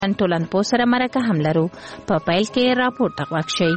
ټولنپوه سره مرکه هم لرو. په پیل کې راپور ته غوږ شئ.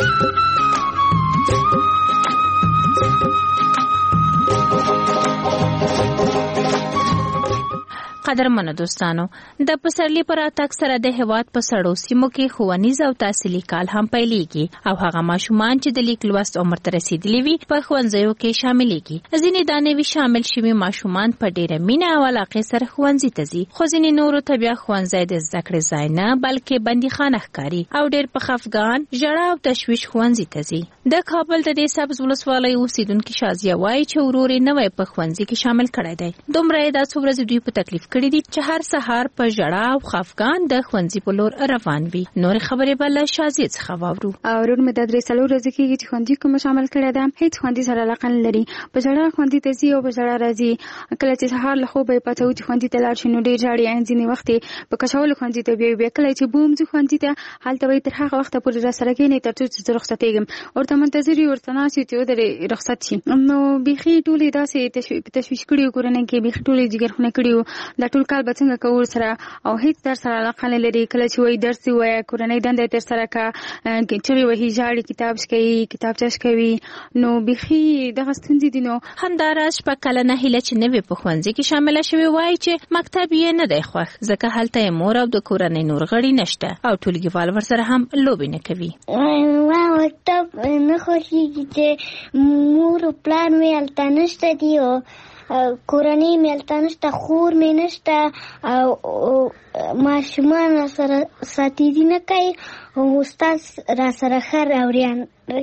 قدرمنو دوستانو، د پسرلي پر راتګ سره د هېواد په سړو سیمو کې ښوونیز او تحصیلي کال هم پیلېږي او هغه ماشومان چې د لیک لوست عمر ته رسېدلي وي په ښوونځیو کې شاملېږي. ځینې دا نوي شامل شوي ماشومان په ډېره مینه او علاقې سره ښوونځي ته ځي، خو ځینې نورو ته بیا ښوونځی د زده کړې ځای نه بلکې بندیخانه ښکاري او ډېر په خفګان، ژړا او تشویش ښوونځي ته ځي. د کابل د دې سبز ولسوالۍ اوسېدونکي شازیه وایي چې ورور یې نوی په ښوونځي کې شامل کړی دی. دومره یې دا څو ورځې دوی په تکلیف کړي دي چې هر سهار په ژړا او خفګان د ښوونځي په لور روان وي. نور خبرې به له شازیه څخه واورو. ورور مې د 3 ورځې کېږي چې ښوونځي کوم شامل کړی ده. هیڅ ښوونځي سره علاقه نه لري. په ژړا ښوونځي ته ځي او په ژړا راځي. کله چې سهار له خوبه یې پاڅوي چې ښوونځي ته لاړ شي نو ډېر ژاړي. ځینې وخت په کچولو ښوونځي ته بیا کله چې بوم ځو ښوونځي ته هلته وایي تر هغه وخته پورې راسره کښېنئ تر څو چې زه رخصتېږم. ورته منتظر وي، ورته ناست وي چې ودرې رخصت شي. نو بیخي ټولې داسې تشویش کړي وو کورنۍ کې، بیخي ټولې جګرخونه کړي وو. دا ټول کال به څنګه کوو سره او هیڅ درس سره علاقه نه لري. کله چې وایي درس وایي کورنۍ دنده تر سره کا چغې وهي، ژاړي، کتاب شکوي، کتابچه شکوي. نو بیخي دغه ستونزې دي. نو همداراز شپږ کلنه هیله چې نوې په ښوونځي کې شامله شوې وایي چې مکتب یې نه دی خوښ ځکه هلته یې مور او د کورنۍ نور غړي نشته او ټولګیوال ورسره هم لوبې نه کوي. مکتب نه خوښېږي چې مور او پلار مې هلته نشته دي او کورنۍ مې هلته نشته، خور مې نشته او ماشومان راسره ساتیري نه کوي او استاد راسره ښه راوړي.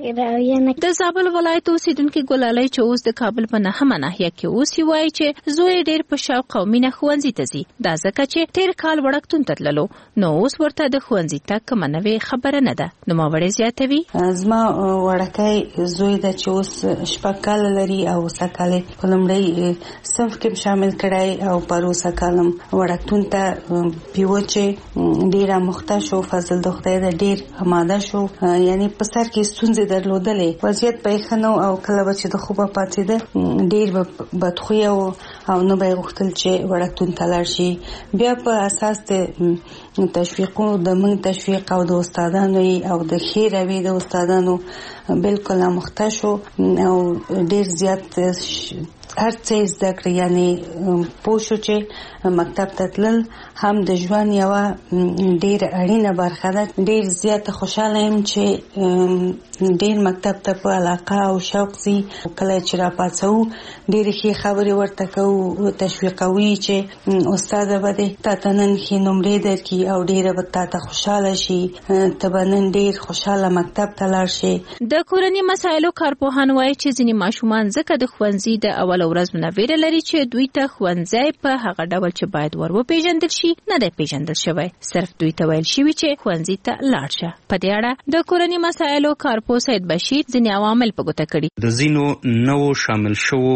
د زابل ولایت اوسېدونکي ګلالۍ چې اوس د کابل په 9مه ناحیه کې اوسي وایي چې زوی ډېر په شوق او مینه ښوونځي ته ځي. دا ځکه چې تېر کال وړکتون ته تللو نو اوس ورته د ښوونځي تګ کومه نوې خبره نه ده. نوموړې زیاتوي: زما وړکی زوی ده چې اوس 6 کاله لري او اوسه کال په لومړی صنف کې شامل کړی او پروسه کالم وړکتون ته پیو چې ډېره مخته شو. فضل د خدای ده ډېر اماده شو، یعنی په سر کې ستونزې درلودلې، وضعیت به یې ښه نه و او کله به چې د خوبه پاڅېده ډېر بدخویه و او نه به یې غوښتل چې وړکتون ته لاړ شي. بیا په اساس د تشویقونو د موږ تشویق او د استادانو او د ښې رویې د استادانو بالکل مخته شو او ډېر زیات هر څه زده کړې، یعنی پوه شو چې مکتب ته تلل هم د ژوند یوه ډېر اړینه برخه ده. ډېر زیاته خوشحاله یم چې ډېر مکتب ته په علاقه او شوق ځي. کله چې راپاڅو ډېرې ښې خبرې ورته کوو، تشویقوي چې استاده به دې تا ته نن ښې نمرې درکړي او ډېره به تا ته خوشحاله شي، ته به نن ډېر خوشحاله مکتب ته لاړ شي. د کورني مسایلو کارپوهان وایي چې ځینې ماشومان ځکه د ښوونځي د اول ورځ نه ویره لري چې دوی ته ښوونځی په هغه ډول چې باید ور وپېژندل شي نه دی پېژندل شوی. صرف دوی ته ویل شوي چې ښوونځي ته لاړ شه. په دې اړه د کورني مسایلو کارپوه سید بشیر ځینې عوامل په ګوته کړي. د ځینو نوو شامل شوو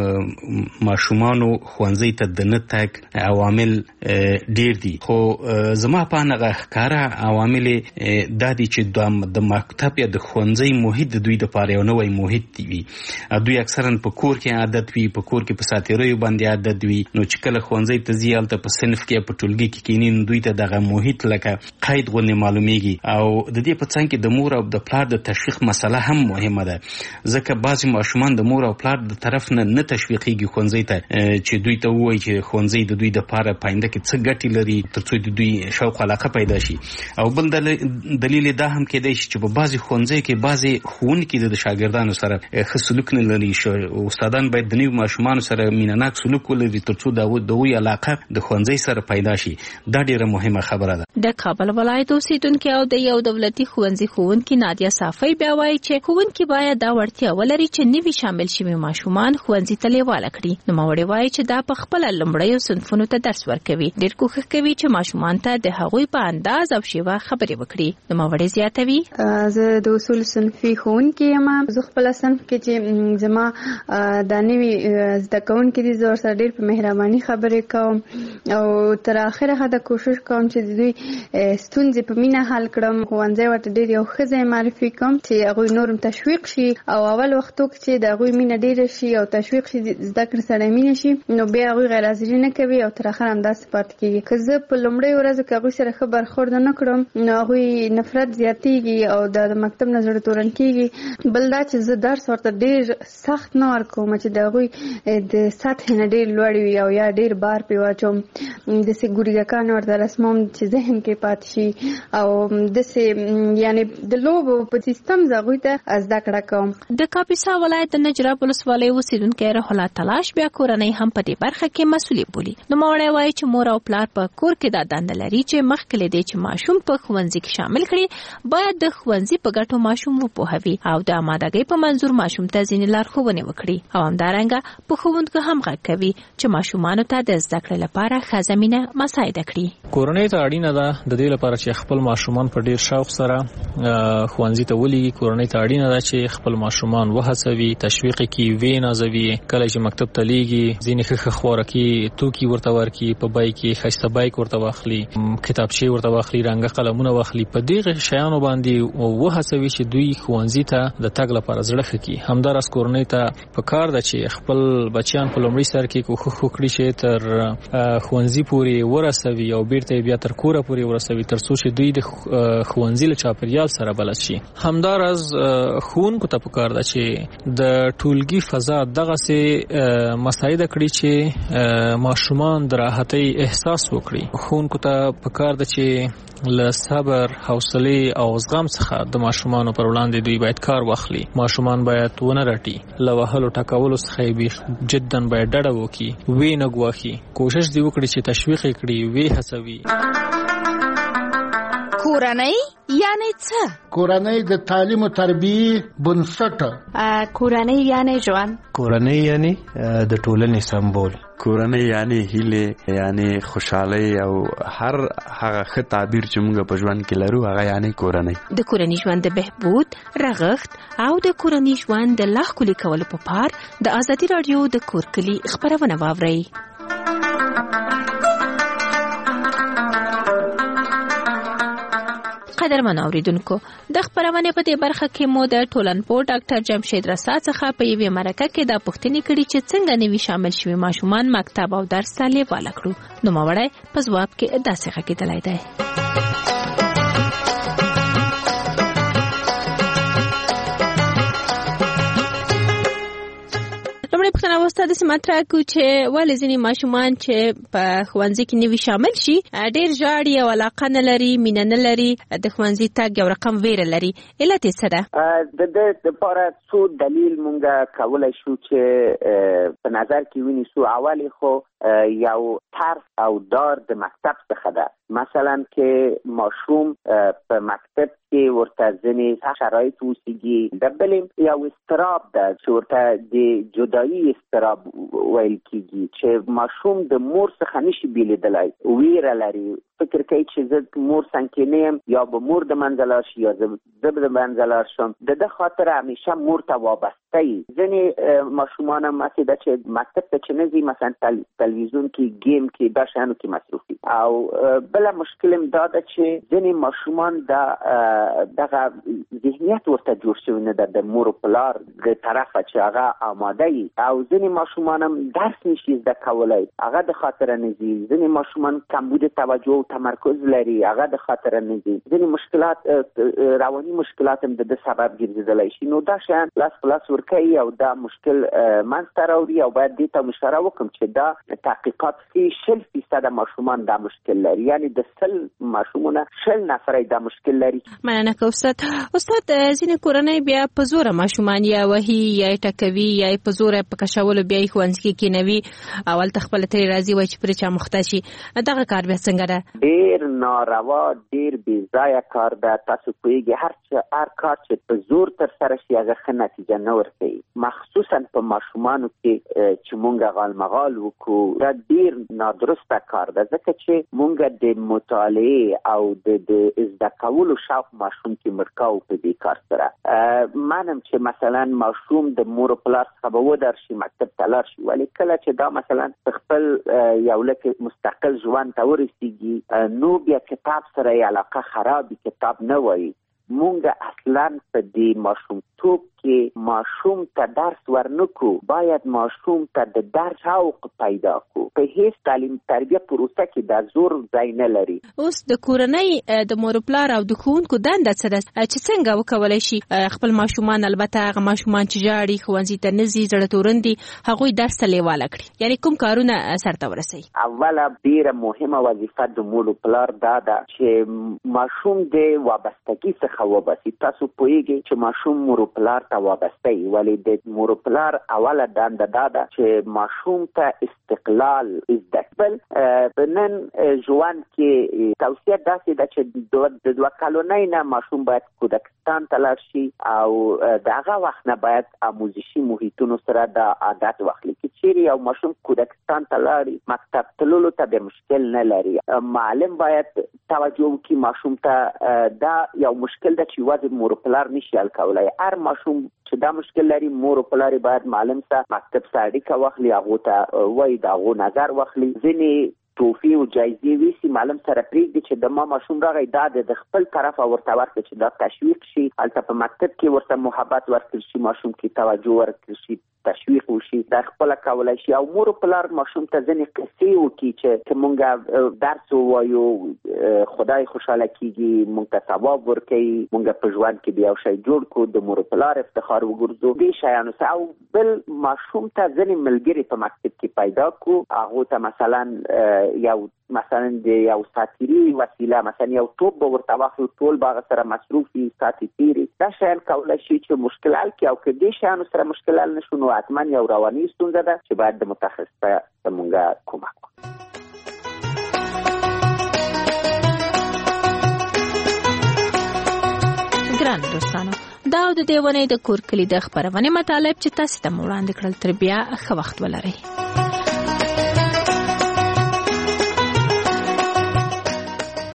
ماشومانو ښوونځي ته د نه تګ عوامل ډېر دي، خو زما په هغه ښکاره عوامل دا دي چې د مکتب یا د ښوونځي محیط د دوی دپاره یو نوی محیط وي. دوی اکثرا په کور کې عادت وي، په کور کې په ساتیریو باندې عادت وي، نو چې کله ښوونځي ته ځي هلته په صنف کې په ټولګي کې کښېني نو دوی ته دغه محیط لکه قید غوندې معلومیږي. او د دې په څنګ کې د مور او د پلار د تشویق مسله هم مهمه ده، ځکه بعضې ماشومان د مور او پلار د طرف نه تشویقېږي ښوونځي ته چې دوی ته ووایي چې ښوونځي د دوی دپاره په آینده کې څه ګټې لري تر څو د دوی شوق علاقه پیدا شي. او بل دلیل دا هم کېدای شي چې په بعضې ښوونځیو کې بعضې ښوونکي د شاګردانو سره ښه سلوک نه لري. استادان باید د نوي ماشومانو سره مینهناک سلوک ولري تر څو د هغوی علاقه د ښوونځي سره پیدا شي. دا ډېره مهمه خبره ده. د کابل ولایت اوسېدونکي او د یو دولتي ښوونځي ښوونکي نادیه صافی بیا وایي چې ښوونکي باید دا وړتیا ولري چې نوي شامل شوي ماشومان ښوونځي ته لیواله کړي. نوموړې وایي چې دا په خپله لومړیو صنفونو ته درس ورکوي، ډېر کوښښ کوي چې ماشومان ته د هغوی په انداز او شیوه خبرې وکړي. نوموړې زیاتوي: زه د اصول صنفي ښوونکې یم. زه خپله صنف کې چې زما دا نوي زده کوونکي دي زه ورسره ډېر په مهرباني خبرې کوم او تر اخره حده کوشش کوم چې د دوی ستونزې په مینه حل کړم. ښوونځی ورته ډېر یو ښه ځای معرفي کوم چې هغوی نورم تشویق شي او اول وختو کې چې د هغوی مینه ډېره شي او تشویق شي، زده کړې سره مینه شي، نو بیا هغوی غیر حاضري نه کوي او تر اخره همداسې پاتې کېږي. که زه په لومړۍ ورځ کې هغوی سره ښه برخورد نه کړم نو هغوی نفرت زیاتېږي او د مکتب نه زړه تورن کېږي. بل دا چې زه درس ورته ډېر سخت نه ورکوم چې د هغوی د سطحې نه ډېر لوړ وي او یا ډېر بار پرې واچوم. داسې ګوریګکان ورته رسموم چې ذهن کې پاتې شي او داسې یعنې د لوبو په سیستم زه هغوی ته زده کړه کوم. د کاپیسا ولایت د نجراب ولسوالۍ اوسېدونکی روح الله تلاش بیا کورنۍ هم په دې برخه کې مسؤلیت بولي. نوموړی وایي چې مور او پلار په کور کې دا دنده لري چې مخکې له دې چې ماشوم په ښوونځي کې شامل کړي باید د ښوونځي په ګټو ماشوم وپوهوي او د آمادګۍ په منظور ماشوم ته ځینې لارښوونې وکړي او همدارنګه په ښوونکو هم غږ کوي چې ماشومانو ته د زده کړې لپاره ښه زمینه مساعده کړي. کورنۍ ته اړینه ده د دې لپاره چې خپل ماشومان په ډیر شوق سره ښوونځي ته ولېږي. کورنۍ ته اړینه ده چې خپل ماشومان وهڅوي، تشویق کړي، وینازوي. کله چې مکتب ته لیږي ځینې ښه خوراکي توکي ورته ورکړي، په بای کې ښایسته بایک ورته واخلي، کتابچې ورته واخلي، رنګه قلمونه واخلي. په دې شیانو باندې وهڅوي چې دوی ښوونځي ته د تګ لپاره زړه ښه کړي. همداراز کورنۍ ته پکار ده چې خپل بچیان په لومړي سر کې کوښښ وکړي چې تر ښوونځي پورې ورسوي او بیرته بیا تر کوره پورې ورسوي تر څو چې دوی د ښوونځي له چاپیریال سره بلد شي. همداراز ښوونکو ته پکار ده چې د ټولګي فضا دغسې مساعده کړي چې ماشومان د راحتۍ احساس وکړي. ښوونکو ته پکار ده چې له صبر، حوصلې او زغم څخه د ماشومانو پر وړاندې دوی باید کار واخلي. ماشومان باید ونه رټي، له وهلو ټکولو څخه یې جدا باید ډډه وکړي، وی نه ګواښي. کوشش دې وکړي چې تشویق یې کړي، وی هڅوي. کورنۍ یعنی څه؟ کورنۍ د تعلیم او تربیې بنسټ. کورنۍ یعنی ژوند. کورنۍ یعنی د ټولنې سمبول. کورنۍ یعنی هیله، یعنی خوشحالي او هر هغه ښه تعبیر چې موږ په ژوند کې لرو هغه یعنی کورنۍ. د کورنۍ ژوند د بهبود، رغښت او د کورنۍ ژوند د لا ښکلي کولو په پار د ازادي راډیو د کور کلي خبرونه واورئ. قدرمن اوریدونکو، د خبرونه په دې برخه کې مو د ټولنپوه ډاکټر جمشید رسا څخه په یوه مرکه کې د پوښتنې کړې چې څنګه نوي شامل شوي ماشومان مکتب او درس ته لیواله کړو. نو ماوړی په ځواب کې داسې غږېدلی دی: پښتنه واسطه د سماترا کو چې ولې ځینې ماشومان چې په ښوونځي کې نوي شامل شي ډېر ژاړي او علاقه نه لري، مینه نه لري، د ښوونځي تګ یو رقم ویره لري. علت یې څه ده؟ د دې لپاره څو دلیل مونږ کولی شو چې په نظر کې ونیسو. اول خو یو ترس او ډار د مکتب څخه ده. مثلا که ماشوم په مکتب کې ورته ځینې شرایط اوسېږي، د بلې یو اضطراب ده چې ورته د جدایي اضطراب ویل کېږي چې ماشوم د مور څخه نشي بېلېدلی، ویره لري، فکر کوي چې زه مور څنګه نه یم، یا به مور د منځه لاړ شي یا زه به د منځه لاړ شم. د ده خاطر همیشه مور ته وابسته وي. ځینې ماشومان هم هسې ده چې مکتب ته چې نه ځي، مثلا تلویزیون کې، گیم کې، دا شیانو کې مصروف وي. او بله مشکل هم دا ده چې ځینې ماشومان دغه ذهنیت ورته جوړ شوی نه ده د مور و پلار د طرفه چې هغه آماده وي. او ځینې ماشومان هم درس نشي زده کولی، هغه د خاطره نه ځي. ځینې ماشومان کمبود توجه او تمرکز لري، هغه د خاطره نه ځي. ځینې مشکلات، رواني مشکلات هم د سبب ګرځېدلی شي. نو دا شیان لاس په لاس ورکوي او دا مشکل منځته راوړي. او باید دې ته اشاره وکړم چې دا تحقیقات ښیي 60% ماشومان دا مشکل لري، یعنی د 100 ماشومونه 60 نفر دا مشکل لري. مننه که استاد. ځینې کورنۍ بیا په زوره ماشومان یا وهي یا ټکوي یا په زوره په کشولو بیا یې ښوونځي کې کېنوي، اول ته خپله ترې راضي وایي چې پرې چا مخته شي. دغه کار بیا څنګه ده؟ ډېر ناروا، ډېر بېځایه کار ده. تاسو پوهېږئ هر کار چې په زور ترسره شي هغه ښه نتیجه نه ورکوي، مخصوصا په ماشومانو کې چې مونږ غالمغال وکړو. دا ډېر نادرسته کار ده، ځکه چې مونږ د مطالعې او د زده کولو شوق ماشوم کې مرکاو په دې کار سره. منم چې مثلا ماشوم د مور و پلار څخه به ودر شي، مکتب ته لاړ شي، ولی کله چې دا مثلا خپل یو لکه مستقل ژوند ته ورسېږي نو بیا کتاب سره یې علاقه خرابي، کتاب نه وایي. مونږ اصلا په دې ماشومتوب کې کې ماشوم ته درس ورنکو، باید ماشوم ته د درس شوق پیدا کو. په هیڅ تعلیم تربیه پروسه کې د زور ځای نه لري. اوس د کورنۍ د مور پلار او د ښوونکو دنده څه ده چې څنګه وکولای شي خپل ماشومان، البته هغه ماشومان چې جاړي ښوونځي ته نه ځي، زړه توروندي، هغوی درس ته لیواله کړي؟ یعنی کوم کارونه سرته ورسوي؟ اوله ډیره مهمه وظیفه د مور پلار دا ده چې ماشوم د وابستګي څخه وباسي. تاسو پوهیږئ چې ماشوم مور پلار ته وابسته وي، ولې د مور پلار اوله دنده دا ده چې ماشوم ته استقلال زده کړي. په نن ژوند کې توصیه داسې ده چې د 2 کلونۍ نه ماشوم باید کودکستان ته لاړ شي او د هغه وخت نه باید آموزشي محیطونو سره د عادت واخلي. چې چیرې یو ماشوم کودکستان ته لاړ، مکتب تللو ته د مشکل نه لري. معلم باید توجه وکړي ماشوم ته. دا یو مشکل ده چې یوازې مور پلار نشي حل کولی. هر ماشوم چې دا مشکل لري، مور پلار باید معلم سره مکتب سره اړیکه واخلي، هغو ته وایي، د هغو نظر واخلي. ځینې توفی او جایزې ویسي معلم سره پریږدي چې د ما ماشوم راغی، دا د خپل طرفه ورته ورکړي چې دا تشویق شي. هلته په مکتب کې ورته محبت ورکړي شي، ماشوم کې توجه ورکړي شي، تشویق وشي. دا خپل کولای شي. او مور پلار ماشوم ته ځنې قصې وکړي چې مونږ درس ووایو، خدای خوشاله کیږي، مونږ ته ثواب ورکوي، مونږ په ژوند کې بیا یو شی جوړ کړو، د مور پلار افتخار وګرځو. دې شیانو څخه. او بل ماشوم ته ځنې ملګري په مکتب کې پیدا کړو، هغو ته مثلا د یو ساتیري وسیله، مثلا یو توپ به ورته واخلو، ټول به هغه سره مصروف وي، ساتي تیري. دا شیان کولی شي چې مشکل حل کړي. او که دې شیانو سره مشکل حل نه شو، نو حتما یو رواني ستونزه ده چې باید د متخصص ته مونږ کومک وکړو. ګران دوستانو، دا د دې ونې د کور کلي د خپرونې مطالب چې تاسو ته وړاندې کړل. تر بیا ښه وخت ولرئ.